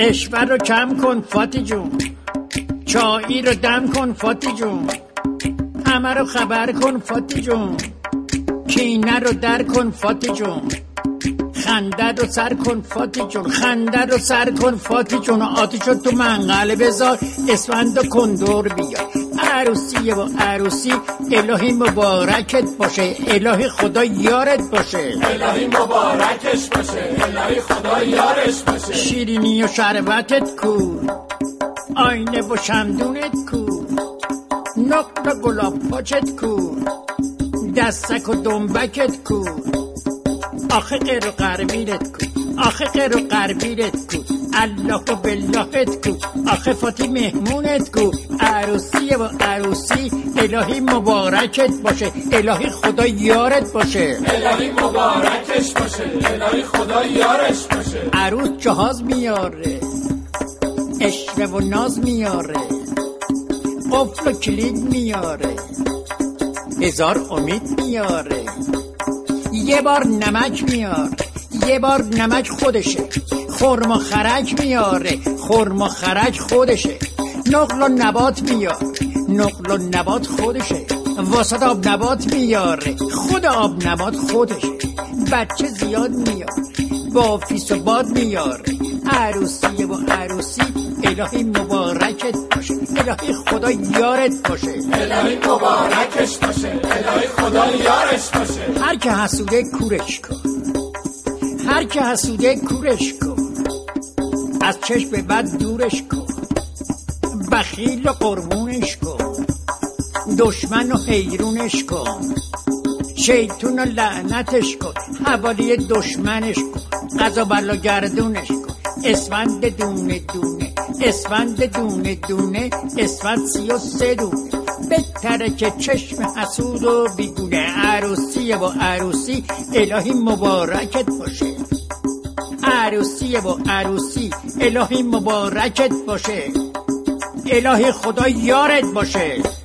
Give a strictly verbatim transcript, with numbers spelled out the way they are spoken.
اشور رو کم کن فاتی جون، چایی رو دم کن فاتی جون، همه رو خبر کن فاتی جون، کینه رو در کن فاتی جون، خنده رو سر کن فاتی جون، خنده رو سر کن فاتی جون، آتیش رو تو منقل بذار، اسفند و کندور بیار. عروسیه و عروسی الهی مبارکت باشه، الهی خدا یارت باشه، الهی مبارکش باشه، الهی خدا یارش باشه. شیرینی و شربتت کو، آینه و شمدونت کو، نقل و گلاب پاچت کو، دستک و دنبکت کو، آخه قر و قربیرت کو، آخه قر و قربیرت کو، الله و باللهت کو، آخه فاتی مهمونت کو. عروسیه و عروسی الهی مبارکت باشه، الهی خدا یارت باشه، الهی مبارکش باشه، الهی خدا یارش باشه. عروس جهاز میاره، عشوه و ناز میاره، قفل و کلید میاره، هزار امید میاره، یه بار نمک میاره، یه بار نمک خودشه، خرم و خرک میاره، خرم و خرک خودشه، نقل و نبات میاره، نقل و نبات خودشه، واسط آب نبات میاره، خود آب نبات خودشه، بچه زیاد میاره، با فیس و باد میاره. عروسیه و عروسی الهی مبارکت باشه، الهی خدا یارت باشه، الهی مبارکش باشه، الهی خدا یارش باشه. هر که حسوده کورش کن، هر که حسوده کورش کن، از چشم بد دورش کن، بخیل و قربونش کن، دشمن و حیرونش کن، شیطون و لعنتش کن، حوالی دشمنش کن، قضا بلا گردونش کن، اسفند دونه دونه، اسفند دونه دونه، اسفند سی و سه دونه، بهتره که چشم حسود و بیگونه. عروسیه و عروسی الهی مبارکت باشه، عروسیه و عروسی الهی مبارکت باشه، الهی خدا یارت باشه.